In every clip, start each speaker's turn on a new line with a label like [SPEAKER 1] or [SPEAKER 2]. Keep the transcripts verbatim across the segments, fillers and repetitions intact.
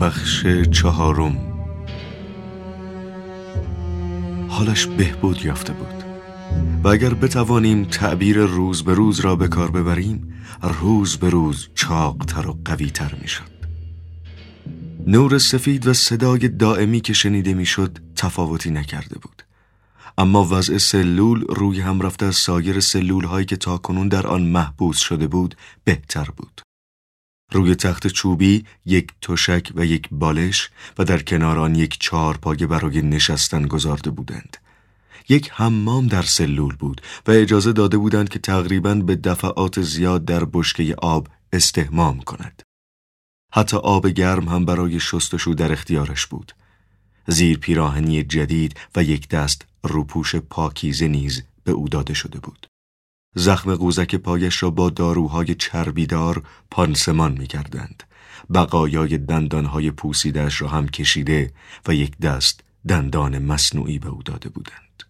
[SPEAKER 1] بخش چهارم. حالش بهبود یافته بود و اگر بتوانیم تعبیر روز به روز را به کار ببریم، روز به روز چاق‌تر و قوی‌تر می‌شد. نور سفید و صدای دائمی که شنیده می‌شد تفاوتی نکرده بود، اما وضع سلول روی هم رفته از سایر سلول‌هایی که تاکنون در آن محبوس شده بود بهتر بود. روی تخت چوبی یک تشک و یک بالش و در کنار آن یک چهارپایه برای نشستن گذارده بودند. یک حمام در سلول بود و اجازه داده بودند که تقریباً به دفعات زیاد در بشکه آب استحمام کند. حتی آب گرم هم برای شستشو در اختیارش بود. زیر پیراهنی جدید و یک دست روپوش پاکیزه نیز به او داده شده بود. زخم قوزک پایش را با داروهای چربیدار پانسمان می کردند. بقایای دندانهای پوسیده‌اش را هم کشیده و یک دست دندان مصنوعی به او داده بودند.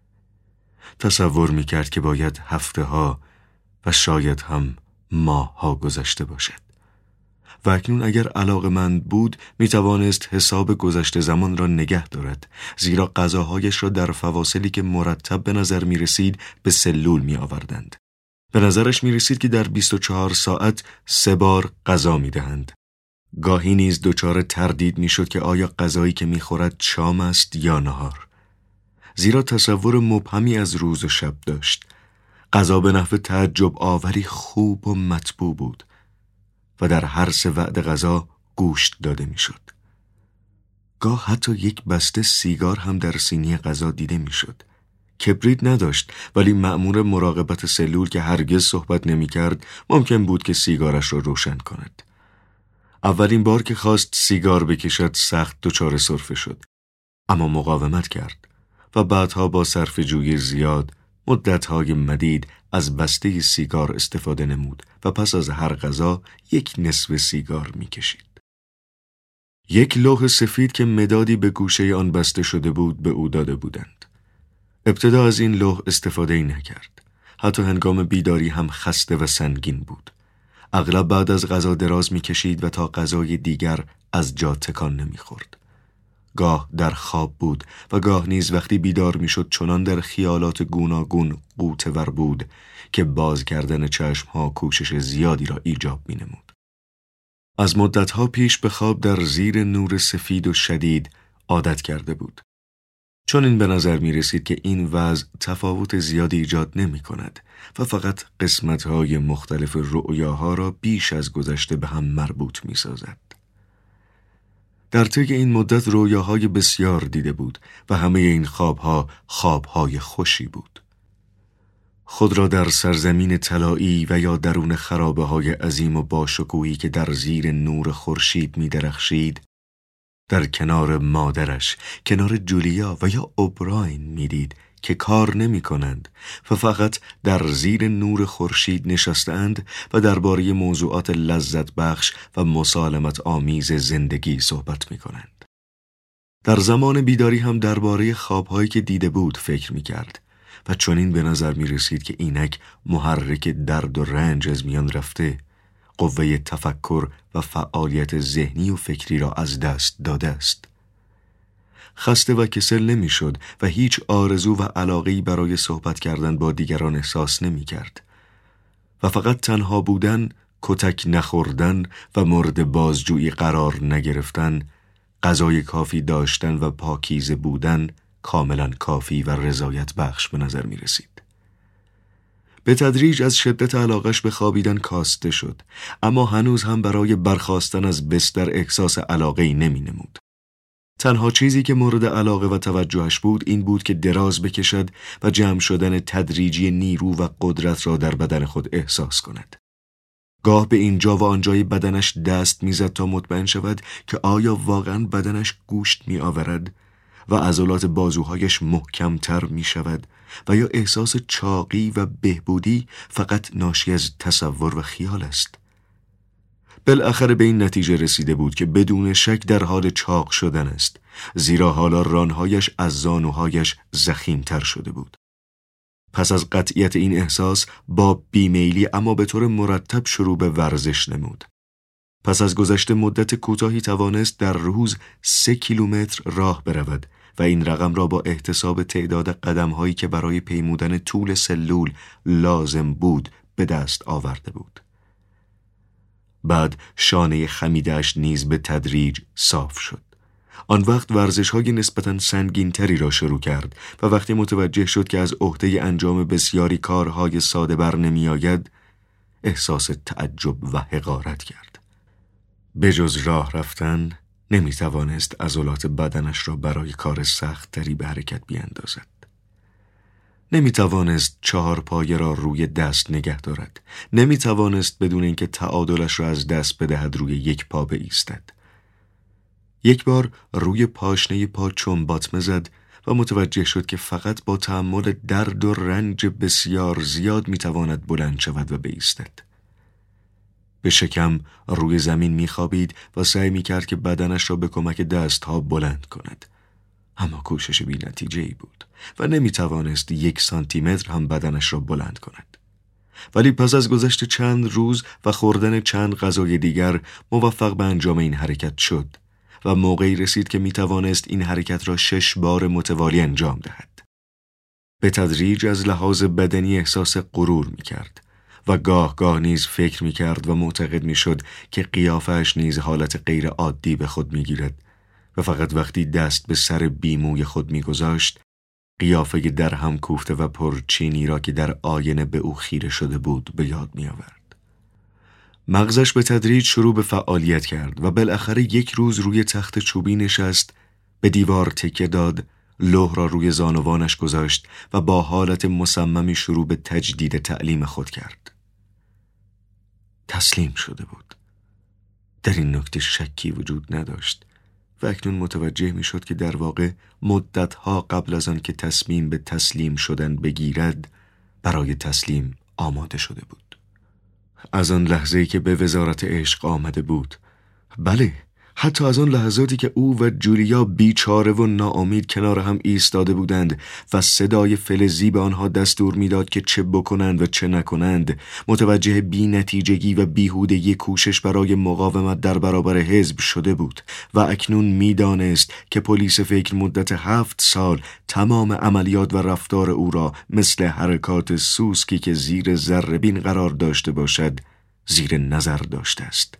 [SPEAKER 1] تصور می کرد که باید هفته ها و شاید هم ماه ها گذشته باشد و اکنون اگر علاقه‌مند بود می توانست حساب گذشته زمان را نگه دارد، زیرا غذاهایش را در فواصلی که مرتب به نظر می رسید به سلول می آوردند. به نظرش می رسید که در بیست و چهار ساعت سه بار غذا می دهند. گاهی نیز دچار تردید می شد که آیا غذایی که می خورد شام است یا نهار، زیرا تصور مبهمی از روز و شب داشت. غذا به نحو تعجب آوری خوب و مطبوع بود و در هر سه وعده غذا گوشت داده می شد. گاه حتی یک بسته سیگار هم در سینی غذا دیده می شد. کبریت نداشت، ولی مأمور مراقبت سلول که هرگز صحبت نمی کرد ممکن بود که سیگارش را روشن کند. اولین بار که خواست سیگار بکشد سخت دچار سرفه شد، اما مقاومت کرد و بعدها با صرفه‌جویی زیاد مدت‌های مدید از بسته سیگار استفاده نمود و پس از هر غذا یک نصف سیگار می‌کشید. یک لوح سفید که مدادی به گوشه آن بسته شده بود به او داده بودند. ابتدا از این لوح استفاده نکرد. حتی هنگام بیداری هم خسته و سنگین بود. اغلب بعد از غذا دراز می‌کشید و تا غذای دیگر از جا تکان نمی‌خورد. گاه در خواب بود و گاه نیز وقتی بیدار میشد چنان در خیالات گوناگون غوطه‌ور بود که باز کردن چشمها کوشش زیادی را ایجاب می نمود. از مدتها پیش به خواب در زیر نور سفید و شدید عادت کرده بود. چون این به نظر می رسید که این وضع تفاوت زیادی ایجاد نمی کند و فقط قسمت‌های مختلف رؤیاها را بیش از گذشته به هم مربوط می سازد. در طی این مدت رویاهای بسیار دیده بود و همه این خوابها خوابهای خوشی بود. خود را در سرزمین طلایی و یا درون خرابه‌های عظیم و باشکوهی که در زیر نور خورشید می درخشید، در کنار مادرش، کنار جولیا و یا اوبراین می دید که کار نمی کنند و فقط در زیر نور خورشید نشستند و درباره موضوعات لذت بخش و مسالمت آمیز زندگی صحبت می کنند. در زمان بیداری هم درباره خوابهایی که دیده بود فکر می کرد و چنین به نظر می رسید که اینک محرک درد و رنج از میان رفته، قوه تفکر و فعالیت ذهنی و فکری را از دست داده است. خسته و کسل نمی شد و هیچ آرزو و علاقه‌ای برای صحبت کردن با دیگران احساس نمی کرد و فقط تنها بودن، کتک نخوردن و مورد بازجویی قرار نگرفتن، غذای کافی داشتن و پاکیزه بودن کاملا کافی و رضایت بخش به نظر می رسید. به تدریج از شدت علاقش به خوابیدن کاسته شد، اما هنوز هم برای برخاستن از بستر احساس علاقه‌ای نمی نمود. تنها چیزی که مورد علاقه و توجهش بود این بود که دراز بکشد و جمع شدن تدریجی نیرو و قدرت را در بدن خود احساس کند. گاه به اینجا و آنجای بدنش دست میزد تا مطمئن شود که آیا واقعا بدنش گوشت می آورد و عضلات بازوهایش محکم تر می شود و یا احساس چاقی و بهبودی فقط ناشی از تصور و خیال است. بالاخره به این نتیجه رسیده بود که بدون شک در حال چاق شدن است، زیرا حالا رانهایش از زانوهایش ضخیم‌تر شده بود. پس از قطعیت این احساس با بیمیلی اما به طور مرتب شروع به ورزش نمود. پس از گذشت مدت کوتاهی توانست در روز سه کیلومتر راه برود و این رقم را با احتساب تعداد قدم‌هایی که برای پیمودن طول سلول لازم بود به دست آورده بود. بعد شانه خمیده‌اش نیز به تدریج صاف شد. آن وقت ورزش‌های نسبتاً سنگین‌تری را شروع کرد و وقتی متوجه شد که از عهده انجام بسیاری کارهای ساده بر نمی‌آید، احساس تعجب و حقارت کرد. به جز راه رفتن نمی‌توانست عضلات بدنش را برای کار سخت‌تری به حرکت بیاندازد. نمی‌توانست چهار پایه را روی دست نگه دارد. نمی‌توانست بدون اینکه تعادلش را از دست بدهد روی یک پا بایستد. یک بار روی پاشنه پا چنباتمه زد و متوجه شد که فقط با تحمل درد و رنج بسیار زیاد می‌تواند بلند شود و بایستد. به شکم روی زمین می‌خوابید و سعی می‌کرد که بدنش را به کمک دست‌ها بلند کند. اما کوشش بی نتیجه‌ای بود و نمی‌توانست یک سانتی متر هم بدنش را بلند کند. ولی پس از گذشت چند روز و خوردن چند غذای دیگر موفق به انجام این حرکت شد و موقعی رسید که می‌توانست این حرکت را شش بار متوالی انجام دهد. به تدریج از لحاظ بدنی احساس غرور می‌کرد و گاه گاه نیز فکر می‌کرد و معتقد می‌شد که قیافه‌اش نیز حالت غیر عادی به خود می‌گیرد و فقط وقتی دست به سر بیموی خود می‌گذاشت، قیافه در هم کوفته و پرچینی را که در آینه به او خیره شده بود به یاد می‌آورد. مغزش به تدریج شروع به فعالیت کرد و بالاخره یک روز روی تخت چوبی نشست، به دیوار تکیه داد، لوح را روی زانوانش گذاشت و با حالت مصممی شروع به تجدید تعلیم خود کرد. تسلیم شده بود. در این نکته شکی وجود نداشت و اکنون متوجه می شد که در واقع مدتها قبل از آن که تصمیم به تسلیم شدن بگیرد برای تسلیم آماده شده بود. از آن لحظه‌ای که به وزارت عشق آمده بود، بله، حتی از آن لحظاتی که او و جولیا بیچاره و ناامید کنار هم ایستاده بودند و صدای فلزی به آنها دستور میداد که چه بکنند و چه نکنند، متوجه بی نتیجگی و بیهودگی کوشش برای مقاومت در برابر حزب شده بود و اکنون میدانست که پلیس فکر مدت هفت سال تمام عملیات و رفتار او را مثل حرکات سوسکی که زیر ذره‌بین قرار داشته باشد زیر نظر داشته است.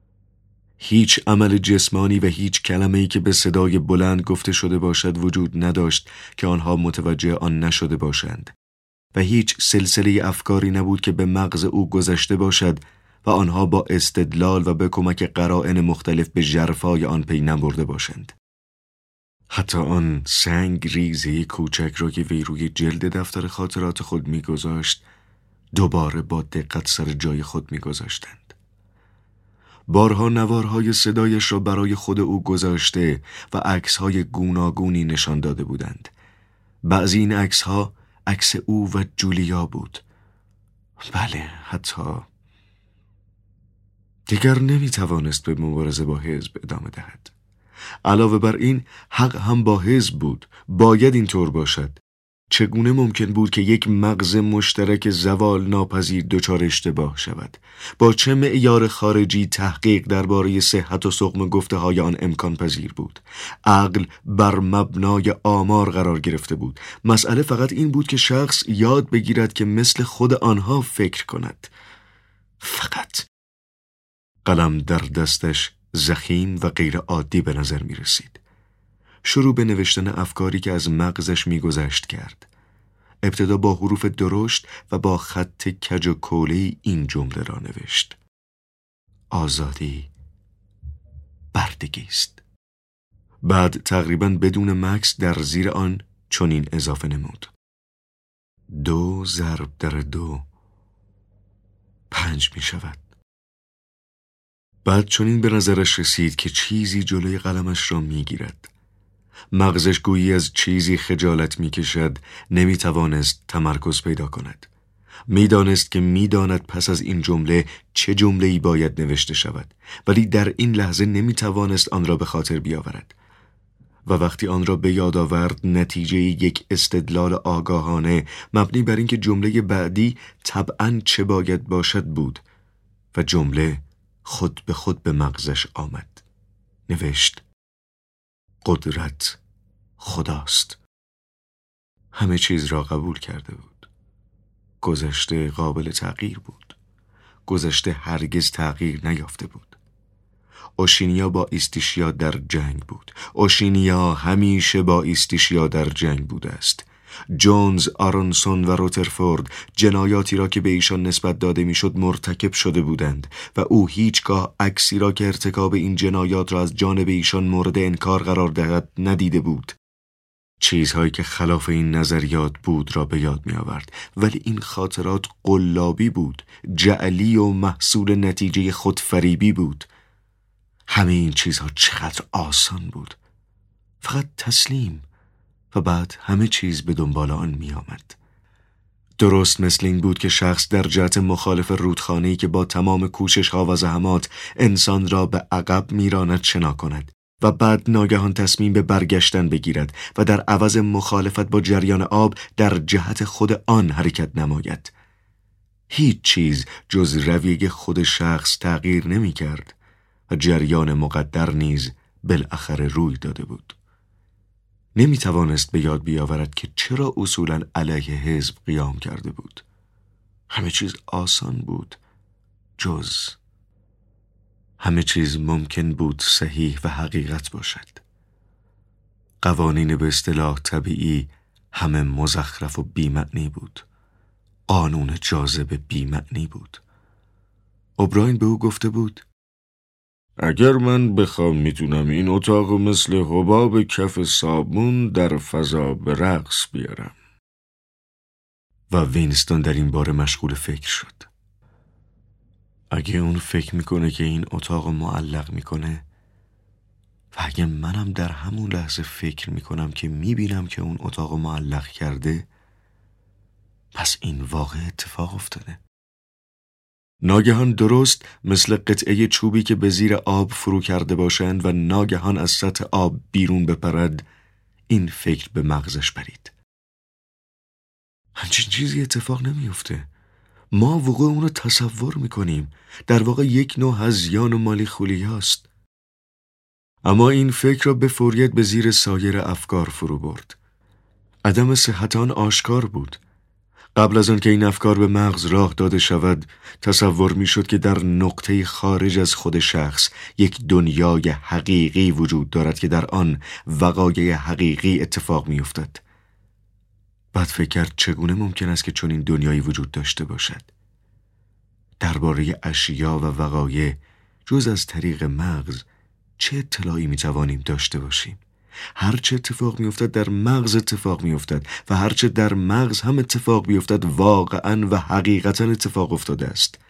[SPEAKER 1] هیچ عمل جسمانی و هیچ کلمه‌ای که به صدای بلند گفته شده باشد وجود نداشت که آنها متوجه آن نشده باشند و هیچ سلسله افکاری نبود که به مغز او گذشته باشد و آنها با استدلال و به کمک قرائن مختلف به ژرفای آن پی نبرده باشند. حتی آن سنگ ریزه کوچک را که وی روی جلد دفتر خاطرات خود می‌گذاشت دوباره با دقت سر جای خود می‌گذاشتند. بارها نوارهای صدایش را برای خود او گذاشته و عکس‌های گوناگونی نشان داده بودند. بعضی این عکس‌ها عکس او و جولیا بود. بله، حتی دیگر نمی‌توانست به مبارزه با حزب ادامه دهد. علاوه بر این، حق هم با حزب بود. باید اینطور باشد. چگونه ممکن بود که یک مغز مشترک زوال ناپذیر دچار اشتباه شود؟ با چه معیار خارجی تحقیق درباره صحت و سقم گفته های آن امکان پذیر بود؟ عقل بر مبنای آمار قرار گرفته بود. مسئله فقط این بود که شخص یاد بگیرد که مثل خود آنها فکر کند. فقط قلم در دستش ضخیم و غیر عادی به نظر می رسید. شروع به نوشتن افکاری که از مغزش می‌گذشت کرد. ابتدا با حروف درشت و با خط کج و کوله‌ای این جمله را نوشت: آزادی بردگی است. بعد تقریباً بدون مکث در زیر آن چنین اضافه نمود: دو ضرب در دو پنج می شود. بعد چنین به نظرش رسید که چیزی جلوی قلمش را می گیرد. مغزش گویی از چیزی خجالت می کشد، نمی توانست تمرکز پیدا کند. می دانست که می داند پس از این جمله چه جمله‌ای باید نوشته شود، ولی در این لحظه نمی توانست آن را به خاطر بیاورد. و وقتی آن را به یاد آورد، نتیجه یک استدلال آگاهانه مبنی بر اینکه جمله بعدی طبعاً چه باید باشد بود و جمله خود به خود به مغزش آمد. نوشت: قدرت خداست. همه چیز را قبول کرده بود. گذشته قابل تغییر بود. گذشته هرگز تغییر نیافته بود. اوشینیا با ایستیشیا در جنگ بود. اوشینیا همیشه با ایستیشیا در جنگ بوده است. جونز، آرونسون و روترفورد جنایاتی را که به ایشان نسبت داده میشد مرتکب شده بودند و او هیچگاه عکسی را که ارتکاب این جنایات را از جانب ایشان مورد انکار قرار دهد ندیده بود. چیزهایی که خلاف این نظریات بود را به یاد می آورد، ولی این خاطرات قلابی بود، جعلی و محصول نتیجه خودفریبی بود. همه این چیزها چقدر آسان بود. فقط تسلیم و بعد همه چیز به دنبال آن می آمد. درست مثل این بود که شخص در جهت مخالف رودخانه‌ای که با تمام کوشش‌ها و زحمات انسان را به عقب می‌راند شنا کند و بعد ناگهان تصمیم به برگشتن بگیرد و در عوض مخالفت با جریان آب در جهت خود آن حرکت نماید. هیچ چیز جز رویه خود شخص تغییر نمی کرد و جریان مقدر نیز بالاخره روی داده بود. نمی توانست به یاد بیاورد که چرا اصولاً علیه حزب قیام کرده بود. همه چیز آسان بود جز همه چیز ممکن بود صحیح و حقیقت باشد. قوانین به اصطلاح طبیعی همه مزخرف و بی‌معنی بود. قانون جاذبه بی‌معنی بود. اوبراین به او گفته بود: اگر من بخوام میتونم این اتاق مثل حباب کف صابون در فضا به رقص بیارم. و وینستون در این باره مشغول فکر شد. اگه اون فکر میکنه که این اتاق معلق میکنه و اگه منم در همون لحظه فکر میکنم که میبینم که اون اتاق معلق کرده، پس این واقع اتفاق افتاده. ناگهان درست مثل قطعه چوبی که به زیر آب فرو کرده باشند و ناگهان از سطح آب بیرون بپرد، این فکر به مغزش پرید. همچین چیزی اتفاق نمیفته. ما وقوع اون رو تصور میکنیم. در واقع یک نوع هذیان و مالی خولیاست. اما این فکر را به فوریت به زیر سایر افکار فرو برد. عدم صحت آن آشکار بود. قبل از آن که این افکار به مغز راه داده شود، تصور میشد که در نقطه خارج از خود شخص یک دنیای حقیقی وجود دارد که در آن وقایع حقیقی اتفاق میافتد. بعد فکر کرد چگونه ممکن است که چنین دنیایی وجود داشته باشد. درباره اشیا و وقایع جز از طریق مغز چه اطلاعی میتوانیم داشته باشیم؟ هرچه اتفاق میافتد در مغز اتفاق میافتد و هرچه در مغز هم اتفاق بیفتد واقعا و حقیقتا اتفاق افتاده است.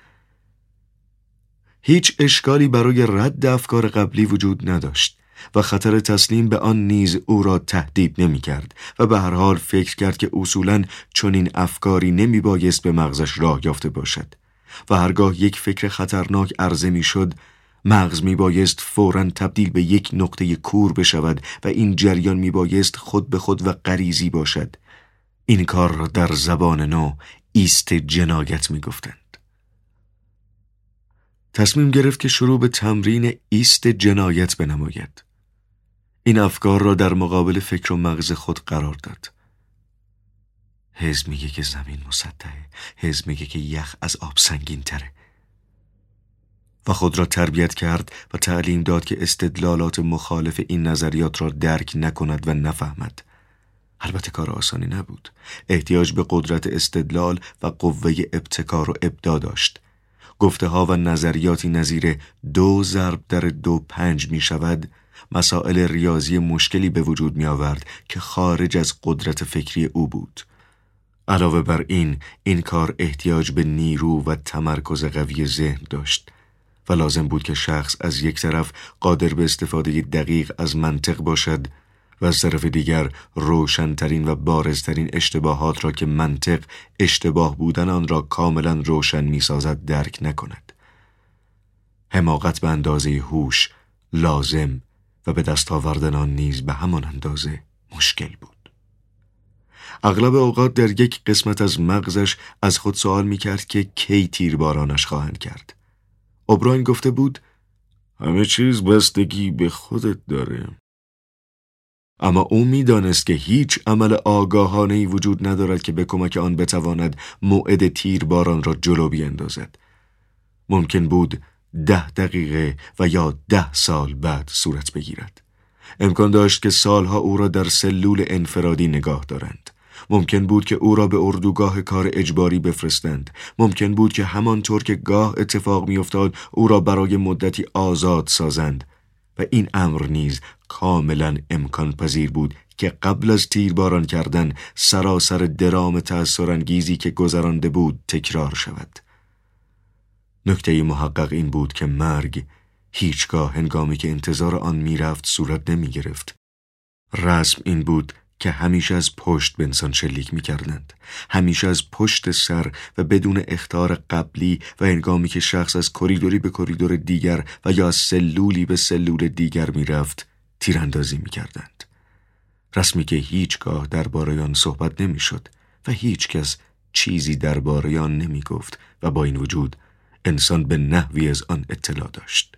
[SPEAKER 1] هیچ اشکالی برای رد افکار قبلی وجود نداشت و خطر تسلیم به آن نیز او را تهدید نمی کرد و به هر حال فکر کرد که اصولاً چنین افکاری نمی بایست به مغزش راه یافته باشد و هرگاه یک فکر خطرناک عرضه می شد، مغز می بایست فوراً تبدیل به یک نقطه کور بشود و این جریان می بایست خود به خود و غریزی باشد. این کار را در زبان نو ایست جنایت می گفتند. تصمیم گرفت که شروع به تمرین ایست جنایت بنماید. این افکار را در مقابل فکر و مغز خود قرار داد. حزب میگه که زمین مسطحه، حزب میگه که یخ از آب سنگین تره. و خود را تربیت کرد و تعلیم داد که استدلالات مخالف این نظریات را درک نکند و نفهمد. البته کار آسانی نبود. احتیاج به قدرت استدلال و قوه ابتکار و ابداع داشت. گفته ها و نظریاتی نظیر دو ضرب در دو پنج می شود، مسائل ریاضی مشکلی به وجود می آورد که خارج از قدرت فکری او بود. علاوه بر این، این کار احتیاج به نیرو و تمرکز قوی ذهن داشت و لازم بود که شخص از یک طرف قادر به استفاده دقیق از منطق باشد و از طرف دیگر روشن‌ترین و بارزترین اشتباهات را که منطق اشتباه بودن آن را کاملا روشن می‌سازد درک نکند. حماقت به اندازه هوش لازم و به دست آوردن آن نیز به همان اندازه مشکل بود. اغلب اوقات در یک قسمت از مغزش از خود سوال می‌کرد که کی تیربارانش خواهند کرد. اوبراین گفته بود همه چیز بستگی به خودت داره. اما او می‌دانست که هیچ عمل آگاهانه‌ای وجود ندارد که به کمک آن بتواند موعد تیرباران را جلو بیندازد. ممکن بود ده دقیقه و یا ده سال بعد صورت بگیرد. امکان داشت که سالها او را در سلول انفرادی نگاه دارند. ممکن بود که او را به اردوگاه کار اجباری بفرستند. ممکن بود که همانطور که گاه اتفاق می‌افتاد او را برای مدتی آزاد سازند. و این امر نیز کاملا امکان پذیر بود که قبل از تیرباران کردن سراسر درام تأثیرانگیزی که گذرانده بود تکرار شود. نکته محقق این بود که مرگ هیچگاه هنگامی که انتظار آن میرفت صورت نمی گرفت. رسم این بود که همیشه از پشت به انسان شلیک می کردند. همیشه از پشت سر و بدون اخطار قبلی و هنگامی که شخص از کریدوری به کریدور دیگر و یا از سلولی به سلول دیگر می رفت تیراندازی می کردند. رسمی که هیچگاه درباره آن صحبت نمی شد و هیچ کس چیزی درباره آن نمی گفت و با این وجود انسان به نحوی از آن اطلاع داشت.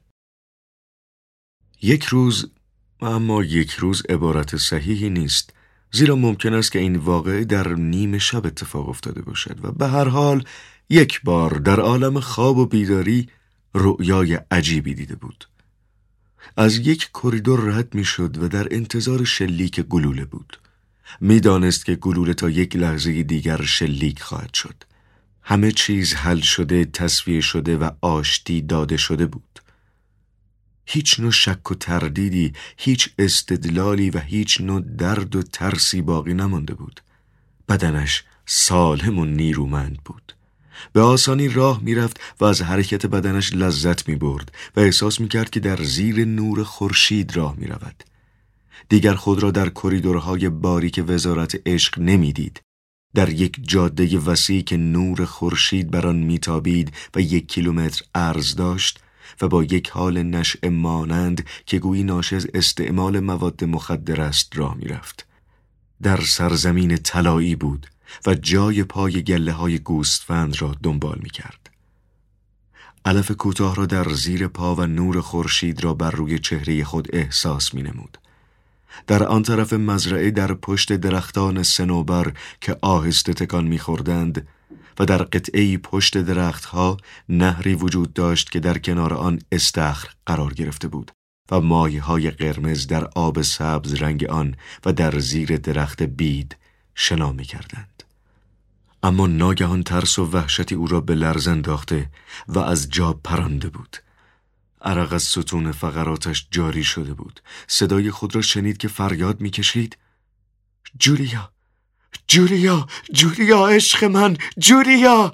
[SPEAKER 1] یک روز، اما یک روز عبارت صحیحی نیست، زیرا ممکن است که این واقعه در نیمه شب اتفاق افتاده باشد و به هر حال یک بار در عالم خواب و بیداری رؤیای عجیبی دیده بود. از یک کریدور رد می شد و در انتظار شلیک گلوله بود. می دانست که گلوله تا یک لحظه دیگر شلیک خواهد شد. همه چیز حل شده، تصفیه شده و آشتی داده شده بود. هیچ نوع شک و تردیدی، هیچ استدلالی و هیچ نوع درد و ترسی باقی نمانده بود. بدنش سالم و نیرومند بود. به آسانی راه می رفت و از حرکت بدنش لذت می برد و احساس می کرد که در زیر نور خورشید راه می رود. دیگر خود را در کریدورهای باریک وزارت عشق نمی دید. در یک جاده وسیع که نور خورشید بر آن میتابید و یک کیلومتر عرض داشت و با یک حال نشأه مانند که گویی ناشی از استعمال مواد مخدر است راه می رفت. در سرزمین طلایی بود و جای پای گله های گوسفند را دنبال می کرد. علف کوتاه را در زیر پا و نور خورشید را بر روی چهره خود احساس می نمود. در آن طرف مزرعه در پشت درختان صنوبر که آهسته تکان می خوردند و در قطعه‌ای پشت درختها نهری وجود داشت که در کنار آن استخر قرار گرفته بود و ماهی‌های قرمز در آب سبز رنگ آن و در زیر درخت بید شنا می‌کردند. اما ناگهان ترس و وحشتی او را به لرز انداخته و از جا پرانده بود. عرق از ستون فقراتش جاری شده بود. صدای خود را شنید که فریاد می‌کشید: جولیا، جولیا، جولیا عشق من، جولیا!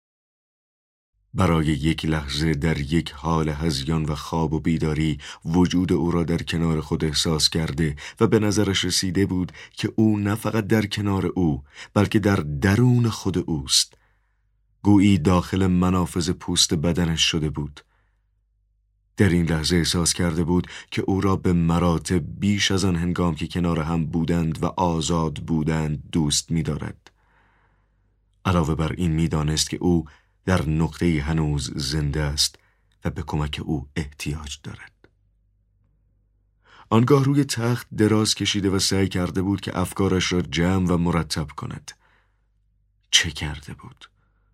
[SPEAKER 1] برای یک لحظه در یک حال هذیان و خواب و بیداری وجود او را در کنار خود احساس کرده و به نظرش رسیده بود که او نه فقط در کنار او بلکه در درون خود اوست. گویی داخل منافذ پوست بدنش شده بود. در این لحظه احساس کرده بود که او را به مراتب بیش از آن هنگام که کنار هم بودند و آزاد بودند دوست می دارد. علاوه بر این می دانست که او در نقطه‌ای هنوز زنده است و به کمک او احتیاج دارد. آنگاه روی تخت دراز کشیده و سعی کرده بود که افکارش را جمع و مرتب کند. چه کرده بود؟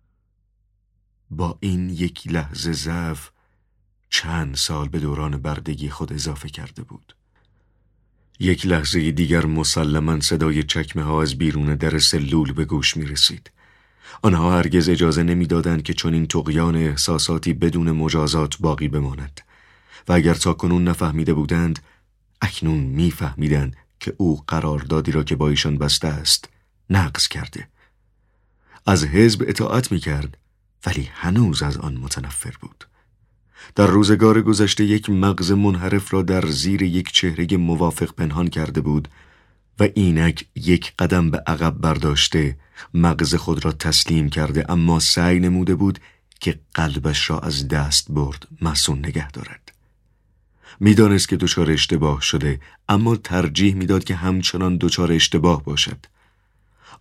[SPEAKER 1] با این یک لحظه ضعف چند سال به دوران بردگی خود اضافه کرده بود. یک لحظه دیگر مسلماً صدای چکمه ها از بیرون در سلول به گوش می رسید. آنها هرگز اجازه نمی دادند که چنین طغیان احساساتی بدون مجازات باقی بماند و اگر تا کنون نفهمیده بودند اکنون می فهمیدند که او قراردادی را که با ایشان بسته است نقض کرده. از حزب اطاعت می کرد ولی هنوز از آن متنفر بود. در روزگار گذشته یک مغز منحرف را در زیر یک چهره موافق پنهان کرده بود و اینک یک قدم به عقب برداشته مغز خود را تسلیم کرده، اما سعی نموده بود که قلبش را از دست برد مصون نگه دارد. میدانست که دچار اشتباه شده، اما ترجیح میداد که همچنان دچار اشتباه باشد.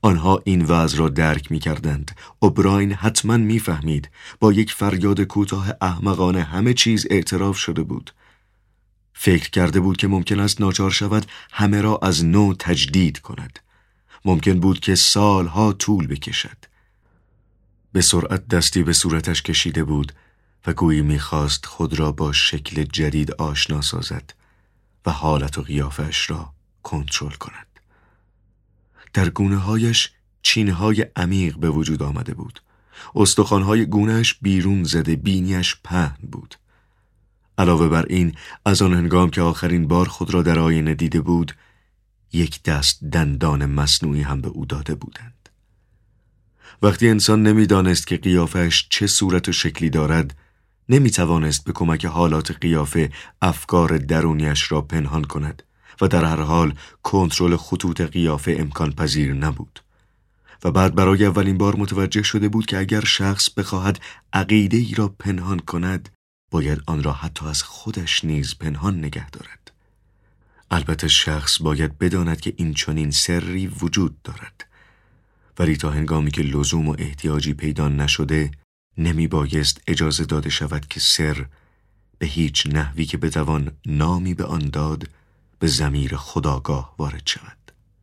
[SPEAKER 1] آنها این وضع را درک می کردند. اوبراین حتما می فهمید. با یک فریاد کوتاه احمقانه همه چیز اعتراف شده بود. فکر کرده بود که ممکن است ناچار شود همه را از نو تجدید کند. ممکن بود که سالها طول بکشد. به سرعت دستی به صورتش کشیده بود و گویی می‌خواست خود را با شکل جدید آشنا سازد و حالت و قیافش را کنترل کند. در گونه‌هایش چینه‌های عمیق به وجود آمده بود. استخوان‌های گونه‌اش بیرون زده، بینیش پهن بود. علاوه بر این، از آن هنگام که آخرین بار خود را در آینه دیده بود، یک دست دندان مصنوعی هم به او داده بودند. وقتی انسان نمی‌دانست که قیافه‌اش چه صورت و شکلی دارد، نمی‌توانست به کمک حالات قیافه افکار درونیش را پنهان کند و در هر حال کنترل خطوط قیافه امکان پذیر نبود. و بعد برای اولین بار متوجه شده بود که اگر شخص بخواهد عقیده ای را پنهان کند، باید آن را حتی از خودش نیز پنهان نگه دارد. البته شخص باید بداند که این چنین سری وجود دارد، ولی تا هنگامی که لزوم و احتیاجی پیدا نشده، نمی بایست اجازه داده شود که سر به هیچ نحوی که بتوان نامی به آن داد به ضمیر خودآگاه وارد شود.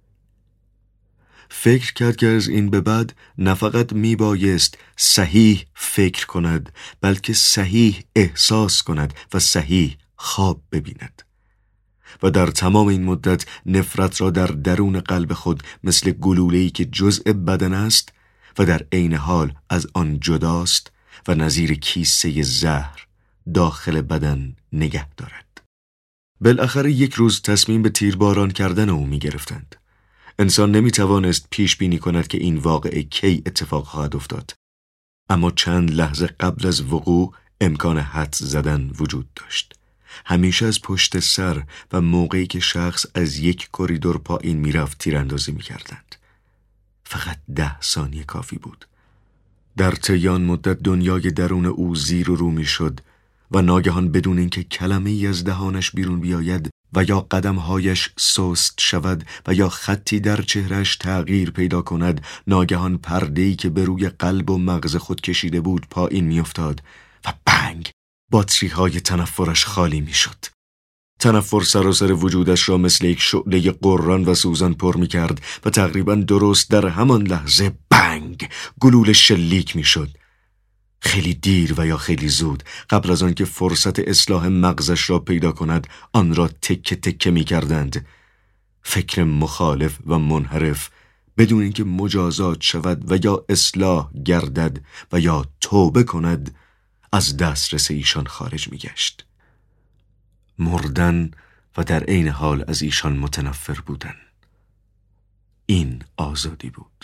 [SPEAKER 1] فکر کرد که از این به بعد نه فقط می بایست صحیح فکر کند، بلکه صحیح احساس کند و صحیح خواب ببیند. و در تمام این مدت نفرت را در درون قلب خود مثل گلوله‌ای که جزء بدن است و در عین حال از آن جداست و نظیر کیسه زهر داخل بدن نگه دارد. بالاخره یک روز تصمیم به تیرباران کردن او می گرفتند. انسان نمی توانست پیش بینی کند که این واقعه کی اتفاق خواهد افتاد، اما چند لحظه قبل از وقوع امکان حدس زدن وجود داشت. همیشه از پشت سر و موقعی که شخص از یک کریدور پایین می رفت تیراندازی می کردند. فقط ده ثانیه کافی بود. در طی آن مدت دنیای درون او زیر و رو می شد و ناگهان بدون اینکه کلمه ای از دهانش بیرون بیاید و یا قدمهایش سست شود و یا خطی در چهرش تغییر پیدا کند، ناگهان پرده‌ای که به روی قلب و مغز خود کشیده بود پایین می افتاد و بنگ باتری های تنفرش خالی می شد. تنفر سراسر وجودش را مثل یک شعله قران و سوزان پر می کرد و تقریبا درست در همان لحظه بنگ گلوله شلیک می شد. خیلی دیر و یا خیلی زود، قبل از آن که فرصت اصلاح مغزش را پیدا کند، آن را تکه تکه می کردند. فکر مخالف و منحرف بدون اینکه مجازات شود و یا اصلاح گردد و یا توبه کند از دسترس ایشان خارج می گشت. مردن و در عین حال از ایشان متنفر بودن، این آزادی بود.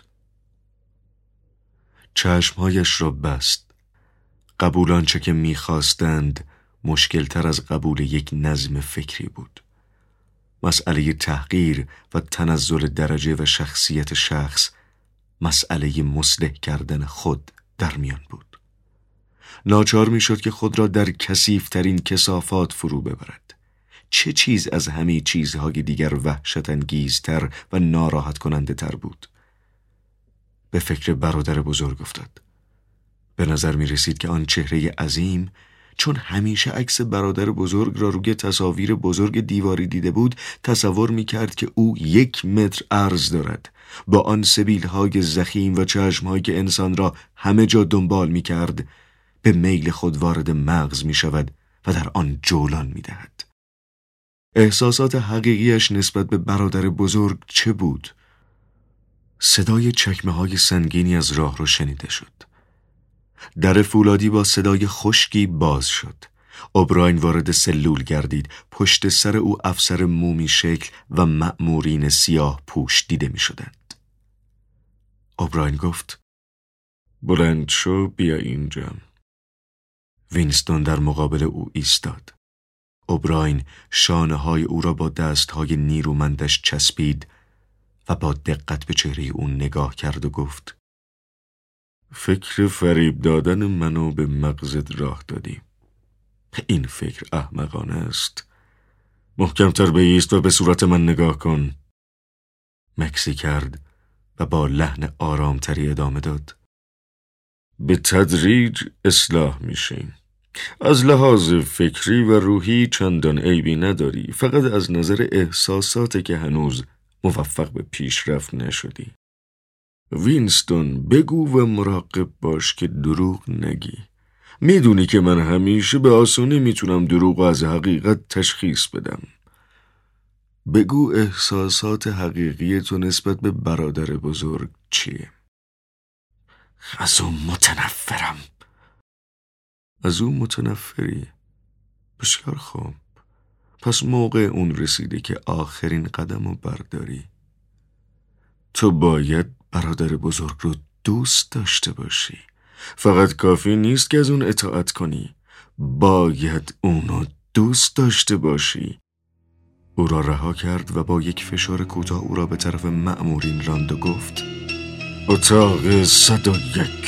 [SPEAKER 1] چشمهایش را بست. قبول آنچه که می‌خواستند مشکل‌تر از قبول یک نظم فکری بود. مسئله تحقیر و تنزل درجه و شخصیت شخص مسئله مصلح کردن خود در میان بود. ناچار می‌شد که خود را در کثیف‌ترین کثافات فرو ببرد. چه چیز از همه چیزهای دیگر وحشت‌انگیزتر و ناراحت کننده تر بود؟ به فکر برادر بزرگ افتاد. به نظر می رسید که آن چهره عظیم، چون همیشه عکس برادر بزرگ را روی تصاویر بزرگ دیواری دیده بود، تصور می کرد که او یک متر عرض دارد، با آن سبیل‌های ضخیم و چشم‌هایی که انسان را همه جا دنبال می کرد، به میل خود وارد مغز می شود و در آن جولان می دهد. احساسات حقیقیش نسبت به برادر بزرگ چه بود؟ صدای چکمه‌های سنگینی از راه رو شنیده شد. در فولادی با صدای خشکی باز شد. اوبراین وارد سلول گردید. پشت سر او افسر مومی شکل و مأمورین سیاه پوش دیده می شدند. اوبراین گفت: بلند شو، بیا اینجا. وینستون در مقابل او ایستاد. اوبراین شانه‌های او را با دست‌های نیرومندش چسبید و با دقت به چهره او نگاه کرد و گفت: فکر فریب دادن منو به مغزت راه دادی. این فکر احمقانه است. محکمتر بایست و به صورت من نگاه کن. مکسی کرد و با لحن آرامتری ادامه داد: به تدریج اصلاح میشیم. از لحاظ فکری و روحی چندان عیبی نداری، فقط از نظر احساساته که هنوز موفق به پیشرفت نشدی. وینستون، بگو و مراقب باش که دروغ نگی. میدونی که من همیشه به آسونی میتونم دروغ از حقیقت تشخیص بدم. بگو احساسات حقیقی تو نسبت به برادر بزرگ چیه؟ از اون متنفرم. از اون متنفری؟ بسیار خوب. پس موقع اون رسیده که آخرین قدم رو برداری. تو باید برادر بزرگ رو دوست داشته باشی. فقط کافی نیست که از اون اطاعت کنی، باید اونو دوست داشته باشی. او را رها کرد و با یک فشار کوتاه او را به طرف مأمورین راند و گفت: اتاق صد و یک.